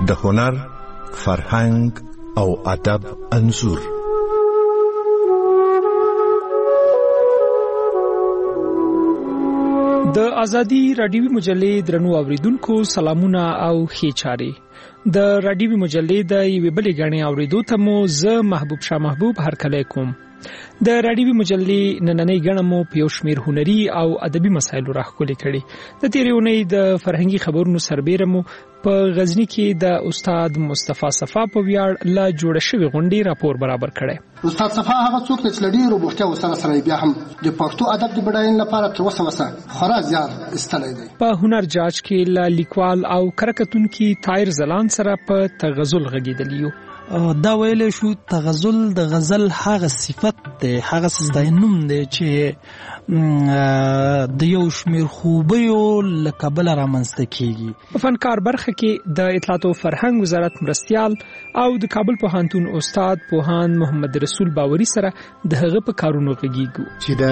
د هنر، فرهنګ او ادب انځور. د ازادي رادیوي مجلې درنو اوریدونکو سلامونه او ښې چارې. د رادیوي مجلې د یوې بلې غاڼې اوریدو ته مو زه محبوب شاه محبوب هرکلی کوم. د رادیوي مجلې نننۍ غاڼه مو په یو شمېر هنري او ادبي مسایلو راښکلې کړي. د تېرې اونۍ د فرهنګي خبرونو سربیره مو په غزني کې د استاد مصطفی صفا په ویاړ لا جوړه شوې غونډې راپور برابر کړی. استاد صفا هغه څوک چې لري روبوټیا وسره بیا هم د پښتو ادب د بډاینې لپاره تر اوسه خورا زیات استلای دی. په هنر جاج کې لا لیکوال او کرکټونکي طاهر زلان سره په تغزل غږیدلیو. دا ویل شو تغزل د غزل هغه صفت دی، هغه ستاینوم دی چې د یو شمیر خوبیو لکه بل رامنځته کیږي. په فنکار برخه کې د اطلاعات او فرهنګ وزارت مرستیال او د کابل پوهنتون استاد پوهان محمد رسول باوري سره د هغه په کارونو غږیږو چې دا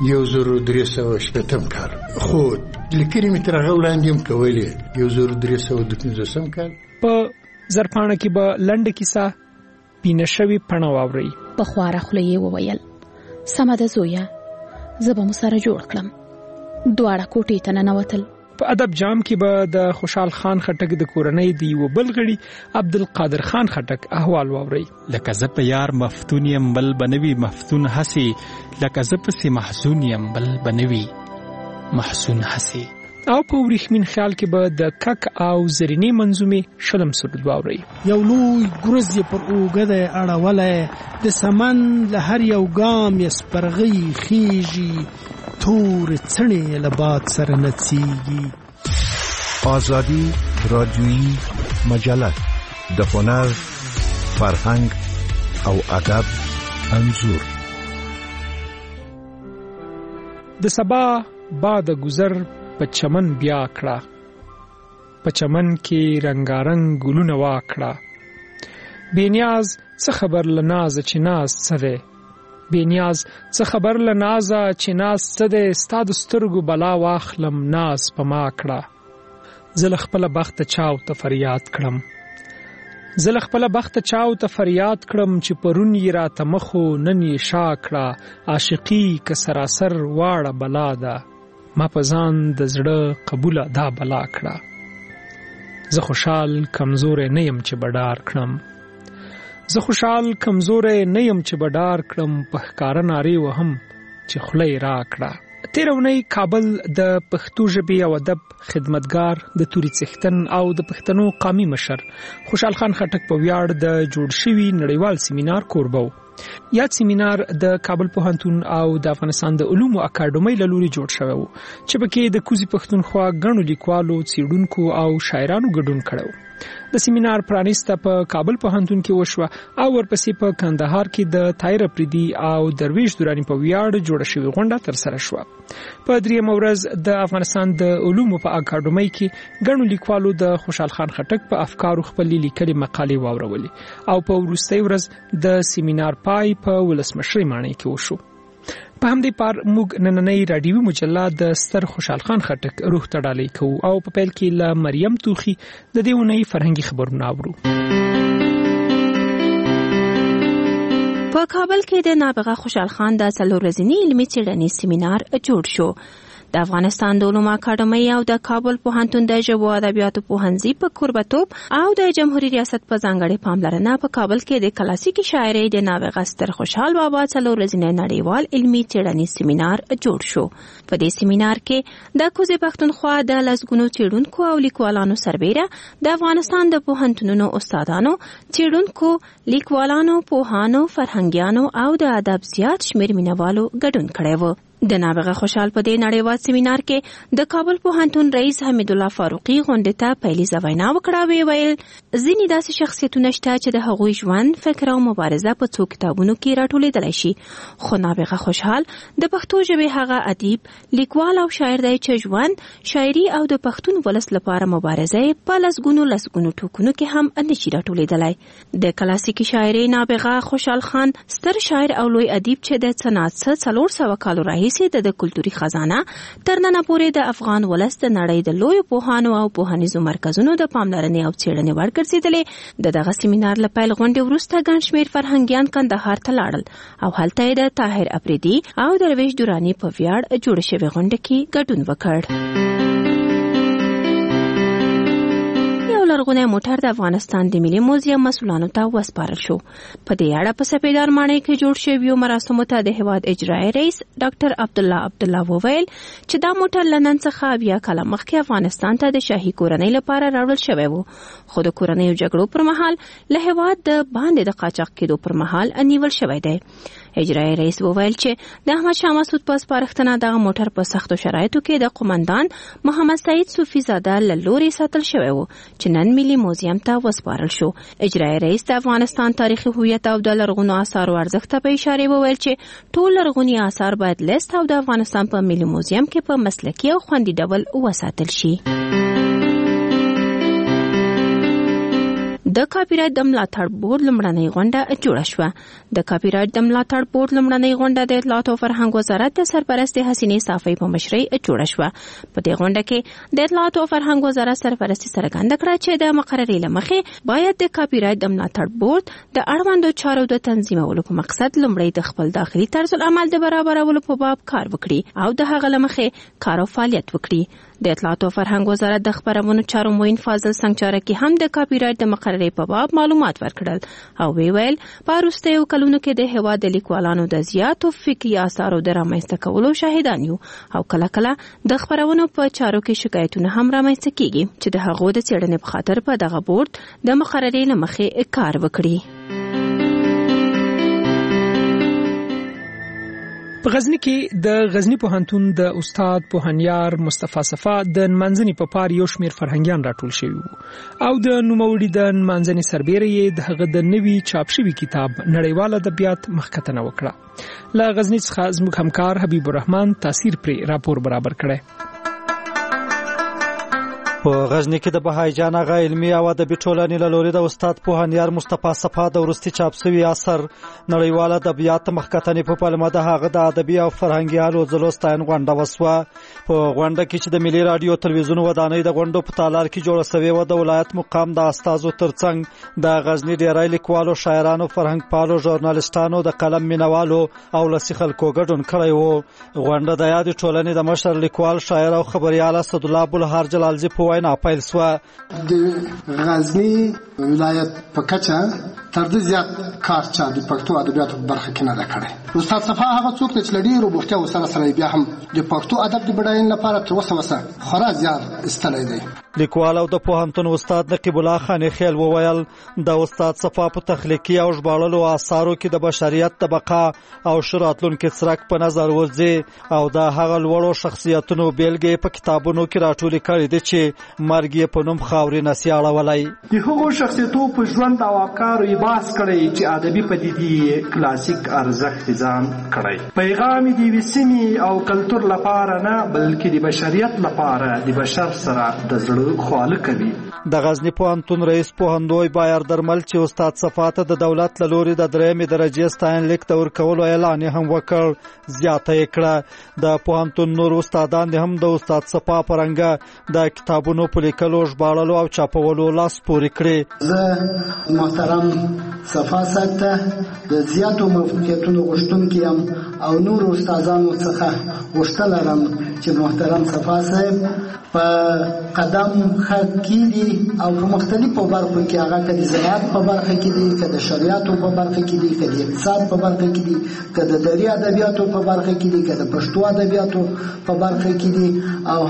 1380 کال خو لیکلي متر غوړاندې هم کولې 1315 کال په زرپانه کې به لنډه کیسه پینشوي پڼه واوري. په خواره خوله یې وویل سمه ده زویه، زه به مو سره جوړ کړم. دواړه کوټې ته ننوتل. په ادب جام کې به د خوشحال خان خټک د کورنۍ د یو بل غړي عبدالقادر خان خټک احوال واوري. لکه زه په یار مفتون یم بل بنوي مفتون هسي، لکه زه پسې محزون یم بل بنوي محزون هسي. او په وریښمین خیال کې به د کک او زرینې منظومې شلم سرود واوري. یو لوی ګرز پر اوږه دی اړولی، د سمن له هر یو ګام یې سپرغۍ خیږي، تور څڼې له باد سره نڅیږي. ازادي رادیوي مجله د هنر، فرهنګ او ادب انځور. د سبا باد گذر په چمن بیا کړه، په چمن کې رنگارنګ ګلونه واکړه. بېنیاز څه خبر لناز چې ناز څه دی، بېنیاز څه خبر لناز چې ناز څه دی، ستا د سترګو بلا واخلم ناز په ما کړه. زه له خپله بخته چاو ته فریاد کړم، زه له خپله بخته چاو ته فریاد کړم، چې پرون یې راته مخو نن یې شا کړه. عاشقي که سراسر واړه بلا ده، ما په ځان د زړه قبوله دا بلا کړه. زه خوشحال کمزوری نه یم چې بډار کړم، زه خوشحال کمزوری نه یم چې بډار کړم، په ښکاره نارې وهم چې خوله یې را کړه. تېره اونۍ کابل د پښتو ژبې او ادب خدمتګار د توري څښتن او د پښتنو قامي مشر خوشحال خان خټک په ویاړ د جوړ شوي نړیوال سیمینار کوربه و. یاد سیمینار د کابل پوهنتون او د افغانستان د علومو اکاډمۍ له لوري جوړ شوی و، چې پکې د کوزي پښتونخوا ګڼو لیکوالو، څېړونکو او شاعرانو ګډون کړی و. د سیمینار پرانیسته په کابل پوهنتون کې وشوه او ورپسې په کندهار کې د طاهر افریدي او درویش دوراني په ویاړ جوړه شوې غونډه ترسره شوه. په درېیمه ورځ د افغانستان د علومو په اکاډمۍ کې ګڼو لیکوالو د خوشحال خان خټک په افکارو خپلې لیکلې مقالې واورولې او په وروستۍ ورځ د سیمینار پای په ولسمشرۍ ماڼۍ کې وشو. په همدې پار موږ نننۍ رادیوي مجله د ستر خوشحال خان خټک روح ته ډالۍ کوو او په پیل کې له مریم توخي د دې اونۍ فرهنګي خبرونه اورو. په کابل کې د نابغه خوشحال خان د 4 ورځني علمي څېړنیز سیمینار جوړ شو. د افغانستان د علومو اکاډمۍ او د کابل پوهنتون د ژبو او ادبیاتو پوهنځي په کوربتوب او د جمهوریت ریاست په ځانګړې پاملرنه په کابل کې د کلاسیکي شاعرۍ د نابغه ستر خوشحال بابا 4 ورځنی نړیوال علمي څېړنیز سیمینار جوړ شو. په دې سیمینار کې د کوزي پښتونخوا د لسګونو څېړونکو او لیکوالانو سربیره د افغانستان د پوهنتونونو استادانو، څېړونکو، لیکوالانو، پوهانو، فرهنګیانو او د ادب زیات شمېر مینوالو ګډون کړی و. د نابغه خوشحال په دې نړیوال سیمینار کې د کابل پوهنتون رئیس حمید الله فاروقي غونډې ته پیلیزه وینا وکړه. ویل ځینې داسې شخصیتونه شته چې د هغوی ژوند، فکر او مبارزه په څو کتابونو کې راټولېدلی شي، خو نابغه خوشحال د پښتو ژبې هغه ادیب، لیکوال او شاعر دی چې ژوند، شاعري او د پښتون ولس لپاره مبارزه په لسګونو ټوکونو کې هم نشي راټولېدلی. د کلاسیکي شاعرۍ نابغه خوشحال خان ستر شاعر او لوی ادیب چې د 400 کالو راهیسې راهیسې د کلتوري خزانه تر ننه پورې د افغان ولس د نړۍ د لویو پوهانو او پوهنیزو مرکزونو د پاملرنې او څېړنې وړ ګرځېدلې. دغه سیمینار له پیل غونډې وروسته ګڼ شمېر فرهنګیان کندهار ته لاړل او هلته یې د طاهر افریدي او درویش دراني په ویاړ جوړه شوې غونډه کې ګډون وکړ. لرغونی موټر د افغانستان د ملي موزیم مسؤلانو ته وسپارل شو. په دې اړه په سپیدار ماڼۍ کې جوړ شویو مراسمو ته د هیواد اجرایي رئیس ډاکټر عبدالله وویل چې دا موټر له نن څخه 10 کاله مخکې افغانستان ته د شاهي کورنۍ لپاره راوړل شوی و، خو د کورنیو جګړو پر مهال له هیواد د باندې د قاچاق کېدو پر مهال نیول شوی دی. اجرایي رئیس وویل چې د احمد شاه مسعود په سپارښتنه دغه موټر په سختو شرایطو کې د قومندان محمد سعید صوفي زاده له لوري ساتل شوی و چې نن ملي موزیم ته وسپارل شو. اجرایي رئیس د افغانستان تاریخي هویت او د لرغونو آثارو ارزښت ته په اشاره وویل چې ټول لرغوني آثار باید لیست او د افغانستان په ملي موزیم کې په مسلکي او خوندي ډول وساتل شي. د کاپی رایټ د ملاتړ بورډ لومړنۍ غونډه جوړه شوه. د کاپی رایټ د ملاتړ بورډ لومړنۍ غونډه د اطلاعات او فرهنګ وزارت د سرپرست حسینې صافی په مشرۍ جوړه شوه. په دې غونډه کې د اطلاعات او فرهنګ وزارت سرپرستي څرګنده کړه چې د مقررې له مخې باید د کاپی رایټ د ملاتړ بورډ د اړوندو چارو د تنظیمولو په مقصد لومړی د خپل داخلي طرز العمل د برابرولو په باب کار وکړي او د هغه له مخې کار او فعالیت وکړي. د اطلاعات او فرهنګ وزارت د خبرونو چارو معین فاضل سنگچارکی هم د کاپی رایټ د مقررې په باب معلومات ورکړل او ویل په وروستیو کلونو کې د هیواد د لیکوالانو د زیاتو فکري آثارو د رامنځته کولو شاهدان یو او کله کله د خبرونو په چارو کې شکایتونه هم رامنځته کیږي چې د هغو د څېړنې په خاطر په دغه بورډ د مقررې له مخې کار وکړي. په غزنی کې د غزنی پوهنتون د استاد پوهنیار مصطفی صفا د منځني په پار یو شمیر فرهنګیان راټول شوی او د نوموړي د منځني سربېره د هغه د نوي چاپ شوی کتاب نړیوال ادبیات مخکتنه وکړه. له غزنی څخه زموږ همکار حبیب الرحمن تاثیر پر راپور برابر کړي. په غزنی کې د بهای جان اغا علمي او ادبي ټولنې له لوري د استاد پوهنیار مصطفی صفا د ورستي چاپ شوی اثر نړیوال ادبیات مخکتنې په پلمه د هغه د ادبي او فرهنګي ځلوستاین غونډه وسوه. په غونډه کې چې د ملي رادیو تلویزیون ودانۍ د غونډو په تالار کې جوړه شوې و د ولایت مقام د استادو ترڅنګ د غزنی ډیری لیکوالو شاعرانو فرهنګ پالو ژورنالیستانو د قلم مینوالو او لسی خلکو ګډون کړی و. غونډه د یاد ټولنې د مشر لیکوال شاعر او خبريال اسد الله بلهار جلالزی په وینا پیل شوه. د غزنی ولایت په کچه تر دې زیات کار چې د پښتو ادبیاتو برخه کې نه ده کړی. استاد صفا هغه څوک چې لړۍ روبوختیا وسره بیا هم د پښتو ادب د بډاینې لپاره تر اوسه خورا زیات استلای دی. لیکوال او د پوهنتون استاد نقیب الله خان خیل وویل د استاد صفا په تخلیقي او ژباړلو آثارو کې د بشریت د بقا او شراتلونکو څرک په نظر ورځي او د هغه لوړو شخصیتونو بیلګې په کتابونو کې راټولې کړې دي چې مرګ په نوم خاورې نسیاړه ولای. د هغو شخصیتونو په ژوند او افکارو یې بحث کړی چې ادبي پدیدې کلاسیک ارزښت ځان کړی. پیغام دی وسیمي او کلتور لپاره نه بلکې د بشریت لپاره د بشر سره د زړه خواله کوي. د غزنی پوهنتون رئیس پوهندوی بایر درمل چې استاد صفا ته د دولت له لوري د 3مې درجې ستاین لیک د ورکولو اعلان هم وکړ. زیاته یې کړه د پوهنتون نور استادان هم د استاد صفا پرنګ د کتابونو په لیکلو ژباړلو او چاپولو لاس پورې کړی. زه محترم صفا سره د زیاتو موفقیتونو غوښتونکي یم او نور استادانو څخه غوښتل لرم چې محترم صفا صاحب په قدم خکېدي او په مختلفو برخو کې هغه کدي زراعت په برخه کې دي، کده شریعت په برخه کې دي، کده اقتصاد په برخه کې دي، کده دري ادبیاتو په برخه کې دي، کده پښتو ادبیاتو په برخه کې دي او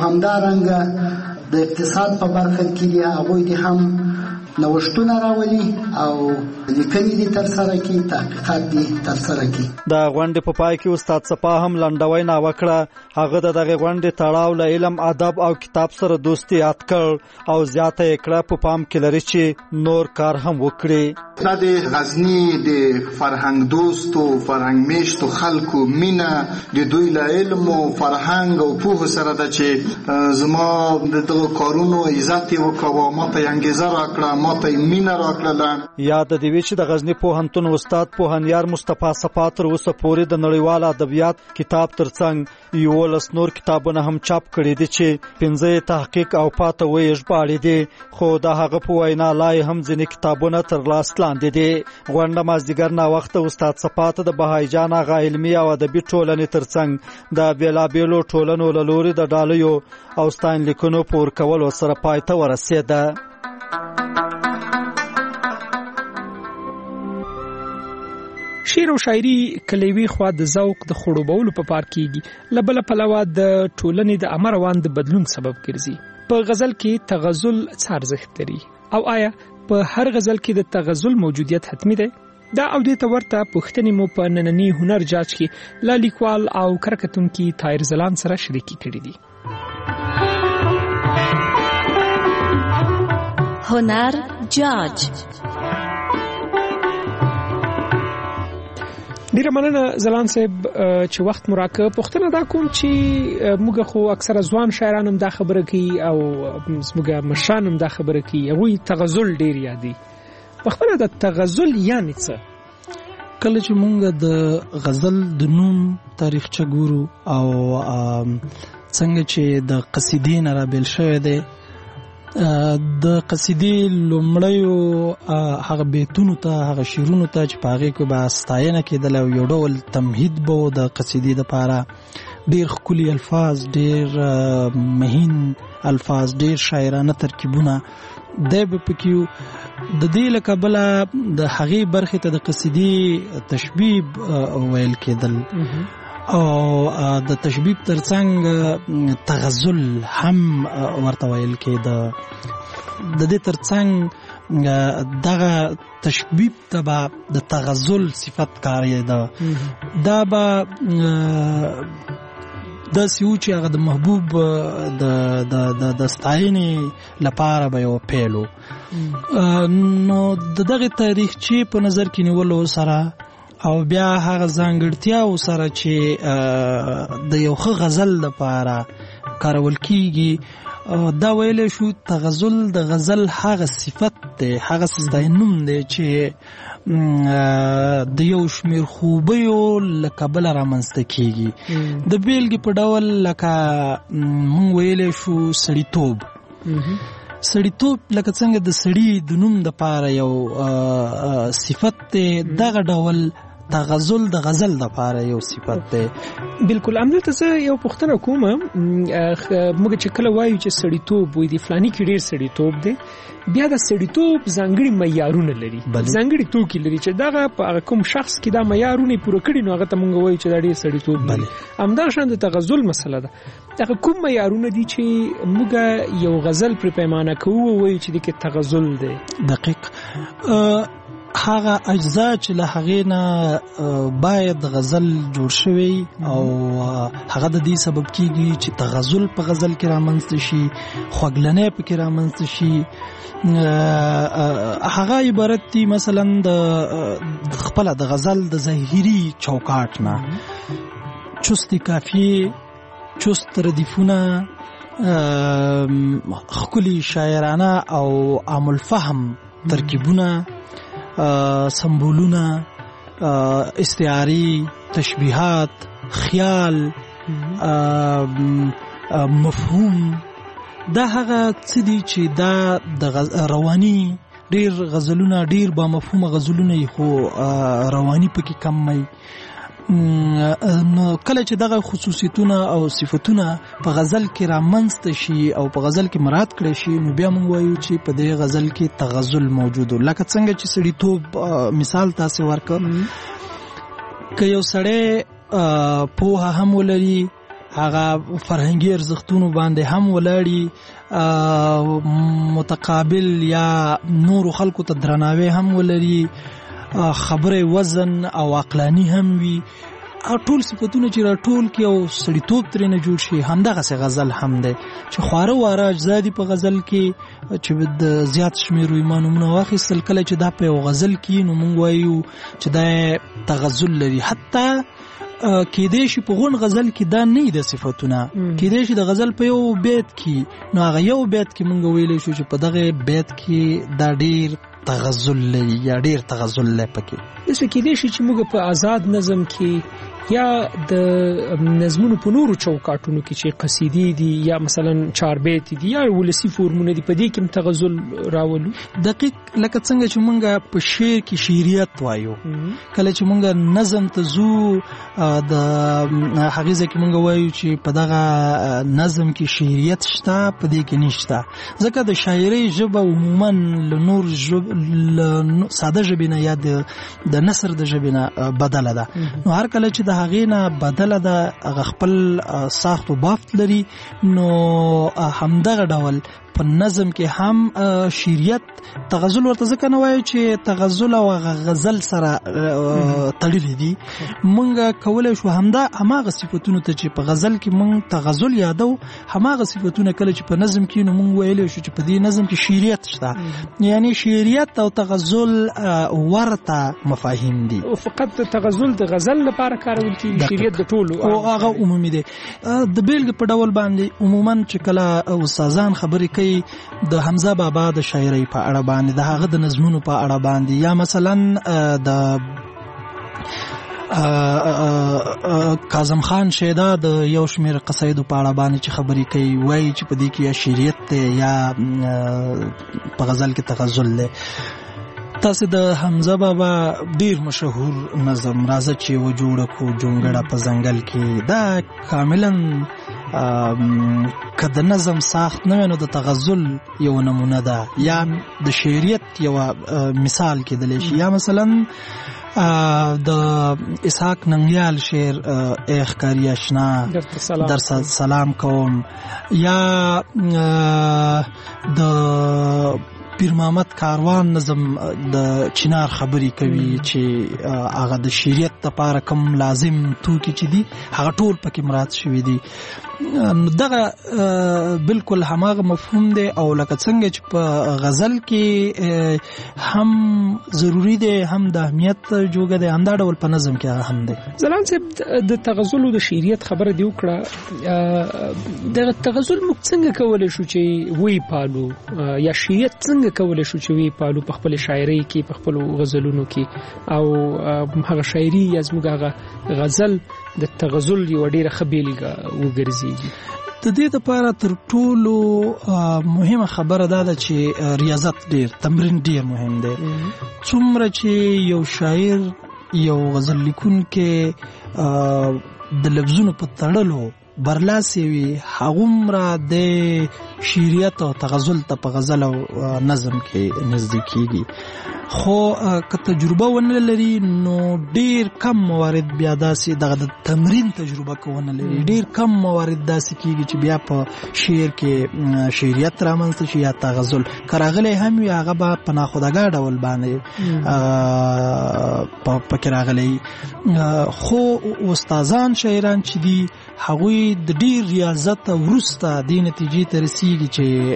همدارنګه د اقتصاد په برخه کې دي. هغه دي هم نوښتونه راولي او لیکنې دي تر سره کی تحقیقات دي تر سره کی. د غونډې په پای کې استاد صفا هم لنډوینا وکړه. هغه دغه غونډې تړاو له علم ادب او کتاب سره دوستي یاد کړ او زیاته یې کړه په پام کې لري چې نور کار هم وکړي. دا د غزنی د فرهنګ دوستو فرهنګ میشتو خلکو مینا د دوی له علم او فرهنګ او پوهه سره د چې زما د دغه کارونو عزت وکړه، ما ته انګیزه راکړه، ماته مینه راکړله. یاد د دې چې د غزنی پوهنتون استاد پوهنیار مصطفی صفا تر اوسه پورې د نړیوال ادبیات کتاب ترڅنګ 11 نور کتابونه هم چاپ کړي دي چې 15 تحقیق او پاته وې ژباړي دي، خو د هغه په وینا لای هم ځینې کتابونه تر لاس لاندې دي. غونډه مازدیګر نا وخت استاد صفا ته د بهاي جان آغا علمي او ادبي ټولنې ترڅنګ د بیلابیلو ټولنو له لوري د ډالیو او ستاینلیکونو په ورکولو سره پای ته ورسېده. شعر او شاعري کلیوي خوا د ذوق د خړوبولو په پار کېږي، له بله پلوه د ټولنې د امر روان د بدلون سبب ګرځي. په غزل کې تغزل څه ارزښت لري او آیا په هر غزل کې د تغزل موجودیت حتمی دی؟ دا او دې ته ورته پوښتنې مو په ننني هنر جاج کې له لیکوال او کرکټونکي طاهر ځلان سره شریکې کړې دي. هنر جاج. ډیره مننه ځلان صاحب چې وخت مو راکړ. پوښتنه دا کوم چې موږ خو اکثره ځوان شاعران هم دا خبره کوي او موږ مشران هم دا خبره کوي، هغوی تغزل ډیر یادي. پوښتنه د تغزل یعنی څه؟ کله چې مونږ د غزل د نوم تاریخچه ګورو او څنګه چې د قصیدې نه رابیل شوی دی، د قصیدې لومړیو هغه بیتونو ته، هغه شعرونو ته چې په هغې کې به ستاینه کېدله او یو ډول تمهید به و د قصیدې دپاره، ډېر ښکلي الفاظ، ډېر مهین الفاظ، ډېر شاعرانه ترکیبونه دی به پکې. د دې له کبله د هغې برخې ته د قصیدې تشبیب ویل کېدل او د تشبیب ترڅنګ تغزل هم ورته ویل کېده. د دې ترڅنګ دغه تشبیب ته به د تغزل صفت کارېده. دا به داسې و چې هغه د محبوب د ستاینې لپاره به یو پیل و. نو د دغې تاریخچې په نظر کې نیولو سره او بیا هغه ځانګړتیاو سره چې د یو ښه غزل لپاره کارول کېږي، دا ویلی شو تغزل د غزل هغه صفت دی، هغه ستاینوم دی چې د یو شمیر خوبیو له کبله رامنځته کېږي. د بیلګې په ډول لکه مونږ ویلی شو سړیتوب. سړیتوب لکه څنګه د سړي د نوم دپاره یو صفت دی، دغه ډول تغزل د غزل دپاره یو صفت دی. بالکل. همدلته زه یو پوښتنه کوم، موږ چې کله وایو چې سړیتوب وایي د فلاني کې ډېر سړیتوب دی، بیا د سړیتوب ځانګړي معیارونه لري، ځانګړي توکي لري چې دغه په کوم شخص کې دا معیارونه پوره کړي نو هغه ته موږ وایو چې دا ډېر سړیتوب دی. همداشان د تغزل مسله ده، دغه کوم معیارونه دي چې موږ یو غزل پر پیمانه کوو وایو چې دغه تغزل دی؟ دقیق. هغه اجزا چې له هغې نه باید غزل جوړ شوی او هغه د دې سبب کېږي چې تغزل په غزل کې رامنځته شي، خوږلنۍ پکې رامنځته شي. هغه عبارت دي مثلا د خپله د غزل د ظاهري چوکاټ نه، چست کافیې، چست ردیفونه، ښکلي شاعرانه او عام الفهم ترکیبونه، سمبولونه، استعاری، تشبیهات، خیال، مفهوم. دا هغه څه دي چې دا د رواني ډیر غزلونه، ډیر با مفهومه غزلونه خو رواني پکې کم وي. نو کله چې دغه خصوصیتونه او صفتونه په غزل کې رامنځته شي او په غزل کې مراعات کړی شي، نو بیا موږ وایو چې په دې غزل کې تغزل موجود و. لکه څنګه چې سړیتوب مثال تاسې ورکړ، که یو سړی پوهه هم ولري، هغه فرهنګي ارزښتونو باندې هم ولاړي، متقابل یا نورو خلکو ته درناوی هم ولري، خبره وزن او عقلانی هم وي، ټول صفتونه چې راټول کې او سړیتوب ترې نه جوړ شي همدغسې غزل هم دی چې خواره واره اجزا دي په غزل کې چې د زیات شمېرو یې ما نومونه واخیستل کله چې دا په یو غزل کې نو موږ وایو چې دا تغزل لري حتی کېدای شي په غون غزل کې دا نه د صفتونه کېدای شي د غزل په یو بیت کې نو هغه یو بیت کې موږ ویلی شو چې په دغه بیت کې دا ډیر تغزل لري یا ډیر تغزل لري پکې داسې کېدای شي چې موږ په آزاد نظم کې یا د نظمونو په نورو چوکاټونو کې چې قصیدې دي یا مثلا چاربیت دي یا ولسی فورمونه دي په دې کې تغزل راولو دقیق لکه څنګه چې موږ په شعر کې شعریت وایو کله چې موږ نظم ته زو د هغه ځکه موږ وایو چې په دغه نظم کې شعریت شته په دې کې نشته ځکه د شاعرۍ ژبه عموما له نور ساده ژبې نه یا د نثر د ژبې نه بدله ده نو هر کله چې د هغې نه بدله ده هغه خپل ساخت و بافت لري نو همدغه ډول په نظم کې هم شعریت تغزل ورته ځکه نه وایو چې تغزل او غزل سره تړلي دي مونږ کولی شو هماغه صفتونو ته چې په غزل کې مونږ تغزل یادو هماغه صفتونه کله چې په نظم کې نو مونږ ویلی شو چې په دې نظم کې شعریت شته یعنی شعریت او تغزل ورته مفاهیم دي فقط تغزل د غزل لپاره کارول کېږي شعریت د ټولو او هغه عمومي دی د بیلګې په ډول باندې عموما چې کله استادان خبرې کوي د حمزه بابا د شاعرۍ په اړه باندې د هغه د نظمونو په اړه باندې یا مثلا د کاظم خان شیدا د یو شمېر قصایدو په اړه باندې چې خبرې کوي وایي چې په دې کې یا شعریت دی یا په غزل کې تغزل دی تاسو د حمزه بابا ډیر مشهور نظم راځه چې و جوړه کو جونګړه په ځنګل کې دا کاملا که د نظم ساخت نه نو د تغزل یو نمونه ده یا د شعریت یو مثال کېدلی شي یا مثلا د اسحاق ننګیال شعر ای ښکاري اشنا در سلام کوم یا د پیر محمد کاروان نظم د چنار خبرې کوي چې هغه د شعریت لپاره کوم لازم توکي چې دي هغه ټول پکې مراد شوي دي دغه بالکل هماغه مفهوم دی او لکه څنګه چې په غزل کې هم ضروری دی هم د اهمیت جوګه دی همدا ډول په نظم کې هم دی زلان صاحب د تغزل او د شعریت خبره دی وکړه د تغزل موږ څنګه کولی شو چې وی پالو یا شعریت څنګه کولی شو چې وی پالو په خپل شاعرۍ کې په خپل غزلونو کې او هغه شاعري یا زموږ هغه غزل د تغزل یو ډیره ښه بیلګه وګرځېږي د دې لپاره تر ټولو مهمه خبره دا ده چې ریاضت ډیر تمرین ډیر مهم دی څومره چې یو شاعر یو غزل لیکونکی د لفظونو په تړلو برلاسي وي هغومره د شعریت او تغزل ته په غزل او نظم کې نزدیک کیږي خو که تجربه ونه لري نو ډیر کم موارد بیا داسې دغه د تمرین تجربه کوونه لري ډیر کم موارد داسې کیږي چې بیا په شعر کې شعریت رامنځته شي یا تغزل که راغلی هم وي هغه به په ناخودآګاه ډول باندې پکې راغلی خو استادان شاعران چې دي هغوی د ډیر ریاضت وروسته دې نتیجې ته رسیږي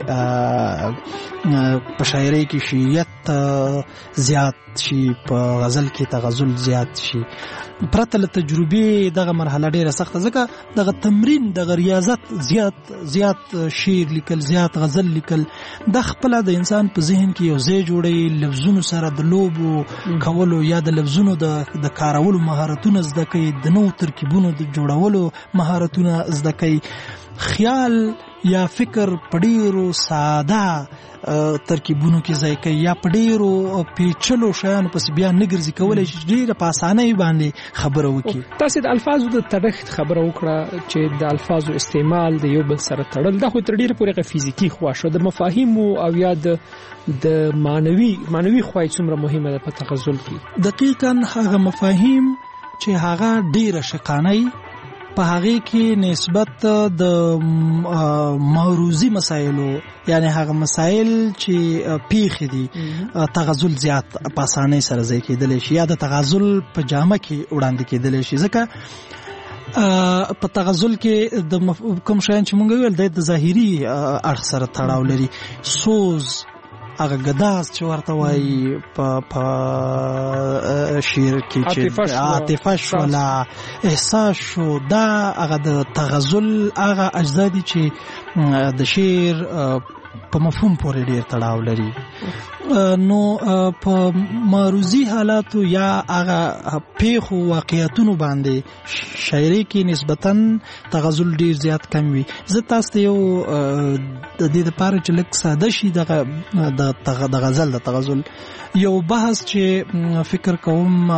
چې په شاعرۍ کې شعریت زیات شي په غزل کې تغزل زیات شي پرته له تجربې دغه مرحله ډیره سخته ځکه دغه تمرین دغه ریاضت زیات شعر لیکل زیات غزل لیکل د خپل د انسان په ذهن کې یو ځای جوړي لفظونو سره د لوبو کولو یا د لفظونو د کارولو مهارتونه زده کوي د نوو ترکیبونو د جوړولو مهارتونه زده کوي خیال یا فکر په ډیرو ساده ترکیبونو کې ځای کوي یا په ډیرو پیچلو شیانو پسې بیا نه ګرځي کولی شي ډیره په اسانۍ باندې خبره وکړي تاسې د الفاظو د تړښت خبره وکړه چې د الفاظو استعمال د یو بل سره تړل دا خو تر ډیره پورې فزیکي خوا شو د مفاهیمو او یا د معنوي خوا څومره مهمه ده په تغزل کې دقیقاً هغه مفاهیم چې هغه ډیره شقانۍ په هغه کې نسبت د موروثي مسایلو یعنی هغه مسایل چې پیښ دي تغزل زیات په اسانۍ سره ځای کېدلی شي یا د تغزل په جامه کې وړاندې کېدلی شي. ځکه په تغزل کې د کوم شیان چې مونږ ویل د ظاهري اړخ سره تړاو لري. سوز هغه ګداز چې ورته وایي په شعر کې چې عاطفه شوله احساس شو دا هغه د تغزل هغه اجزا دي چې د شعر په مفهوم پورې ډېر تړاو لري. نو په معروضي حالاتو یا هغه پیښو واقعیتونو باندې شاعري کې نسبتاً تغزل ډېر زیات کم وي. زه تاسو ته یو د دې لپاره چې لږ ساده شي د غزل د تغزل یو بحث چې فکر کوم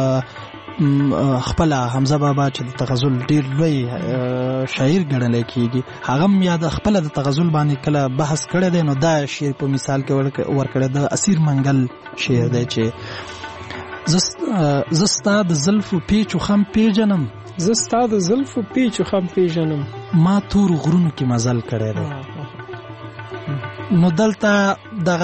خپل حمزه بابا چې د تغزل ډیر لوی شاعر ګڼل کېږي هغه هم یا د خپل د تغزل باندې کله بحث کړی دی. نو دا شعر په مثال کې ورکړی د اسیر منګل شعر دی چې زستا د زلفو پیچ و خم پیژنم زستا د زلفو پیچ و خم پیژنم ما تور غرونو کې مزل کړی دی. نو دلته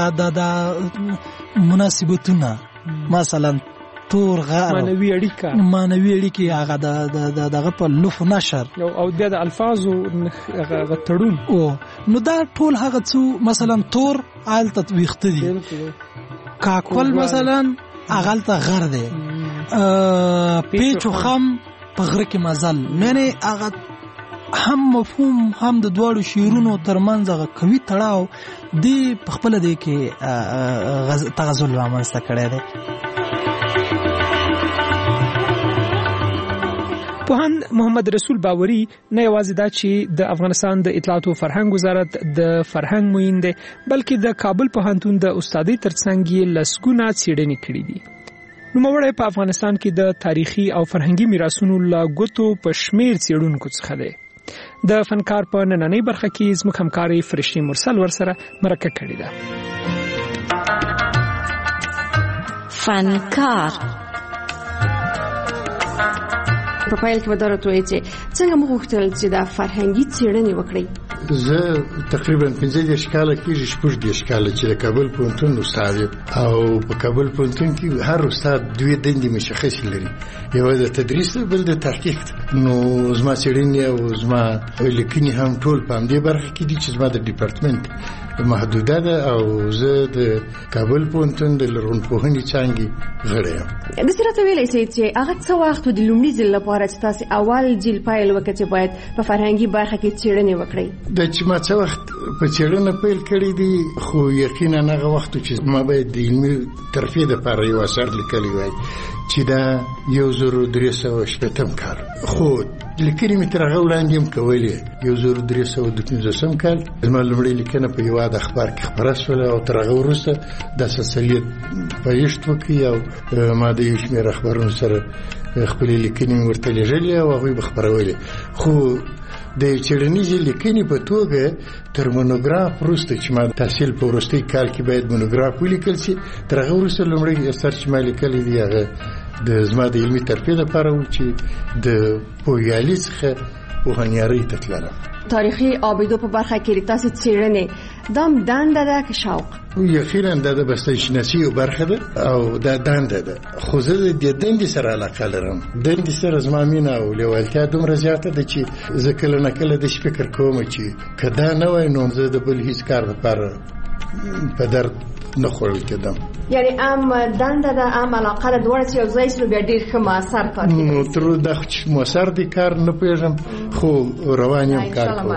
د مناسبتونه مثلا تور غار معنوي اړیکه هغه دغه په لوف نشر او د الفاظو غتړون نو دا ټول هغه څو مثلا تور آل تطبیق دي کاکول مثلا اغل ته غر دی پیچ و خم په غره کې مزل معنی هغه هم مفهوم هم د دواړو شعرونو ترمنځ هغه قوي تړاو دی په خپل دی کې تغزل رامنځته کړی دی. پوهاند محمد رسول باوري نه یوازې دا چې د افغانستان د اطلاعات او فرهنګ وزارت د فرهنګ معین دی بلکې د کابل پوهنتون د استادۍ ترڅنګ یې لسګونه څېړنې کړې دي. نوموړی په افغانستان کې د تاریخي او فرهنګي میراثونو له ګوتو په شمیر څېړونکو څخه دی. د فنکار په نننۍ برخه کې زموږ همکاري فرشتي مرسل ورسره مرکه کړې ده. فنکار په پایل کې ودرته وایي چې څنګه موږ غوښتل چې دا فرهنګي څېړنې وکړي. زه تقریبا 15 کاله کېږي 16 کاله چې د کابل پوهنتون استاد یم او په کابل پوهنتون کې هر استاد دوه دندې مشخصې لري یو د تدریس بل د تحقیق. نو زما څېړنې او زما لیکنې هم ټول په همدې برخه کې دي چې زما د ډیپارټمنټ محدوده ده او زه د کابل پوهنتون د لرغونپوهنې څانګې غړی یم. د سره ویلای شئ چې هغه څه وخت د لومړي ځل لپاره چې تاسو اول جیل پیل وکړئ چې باید په فرهنګي برخه کې څېړنې وکړئ. د چې ما څه وخت په څېړنه پیل کړی دی خو یقینا هغه وخت چې ما باید د علمي ترفیع دپاره یو اثر لیکلی وای چې دا 1315 کال خو لیکنې مې تر هغه وړاندې هم کولې 1315 کال زما لومړۍ لیکنه په یوه د اخبار کې خپره شوله او تر هغه وروسته د سلسلې پایښت وکړي او ما د یو شمېر اخبارونو سره خپلې لیکنې مې ورته لېږلې او هغوی به خپرولې. خو د څېړنیزې لیکنې په توګه تر مونوګراف وروسته چې ما تحصیل په وروستي کال کې باید مونوګراف ولیکل شي تر هغه وروسته لومړی اثر چې ما لیکلی دی هغه د زما د علمي ترفیع دپاره و چې د پوهیالي څخه پوهنیارۍ ته تللم. تاریخي آبدو په برخه کې تاسو څېړنې دام دنده ده که شوق؟ یقینا دا د بسترشناسي یو برخه ده او دا دنده ده خو زه د دندې سره علاقه لرم. دندې سره زما مینه او لیوالتیا دومره زیاته ده چې زه کله نه کله داسې فکر کوم چې که دا نه وای نو زه د بل هیڅ کار لپاره په درد نه خوړل کېدم. یعنی دنده ده علاقه ده دواړه چې یو ځای شي بیا ډېر ښه مؤثر کار کوي. نو تر دا چې مؤثر دی کار نه پوهېږم خو روان یم کار کوم.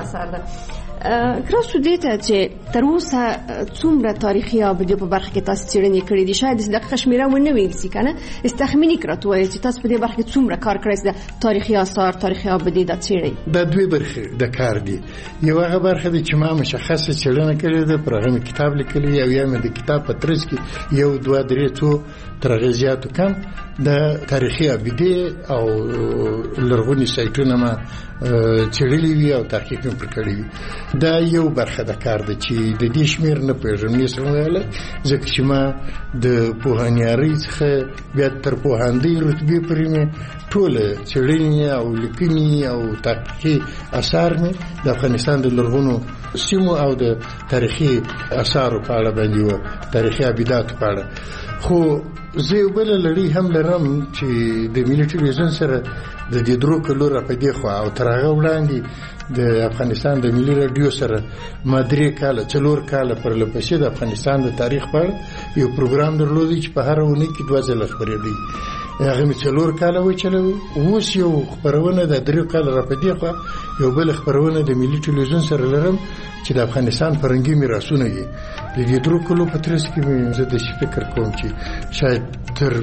کراسو دې ته چې تر اوسه څومره تاریخي آبدو په برخه کې تاسو څېړنې کړې دي شاید دقیقه شمېره ونه ویل شي که نه تخمیني کړه وایي چې تاسو په دې برخه کې څومره کار کړی د تاریخي آثار تاریخي آبدې دا څېړئ؟ دا دوې برخې د کار دي. یو هغه برخه ده چې ما مشخصه څېړنه کړې ده پر هغه مې کتاب لیکلی او یا مې د کتاب په ترڅ کې یو دوه درې څو تر هغې زیاتو کم د تاریخي آبدې او لرغوني سایټونه ما څېړلي وي او تحقیق هم پرې کړی وي. دا یو برخه د کار ده چې د دې شمېر نه پوهېږم نسم ویلی، ځکه چې ما د پوهنیارۍ څخه بیا تر پوهاندۍ رتبې پورې مې ټوله څېړنې او لیکنې او تحقیقي اثار مې د افغانستان د لرغونو سیمو او د تاریخي اثارو په اړه باندې وه، تاریخي ابداتو په اړه. خو زه یو بله لړۍ هم لرم چې د ملي ټلویزیون سره د دې 3 کلو را په دې خوا او تر هغه وړاندې د افغانستان د ملي راډیو سره ما 3 کاله 4 کاله پرلپسې د افغانستان د تاریخ په اړه یو پروګرام درلودی چې په هره اونۍ کې 2 ځله خپرېدی. هغه مې 4 کاله وچلوي. اوس یو خپرونه د 3 کاله را په دې خوا یو بل خپرونه د ملي ټلویزیون سره لرم چې د افغانستان فرهنګي میراثونه دي. د دې 3 کلو په ترڅ کې مې زه د فکر کوم چې شاید تر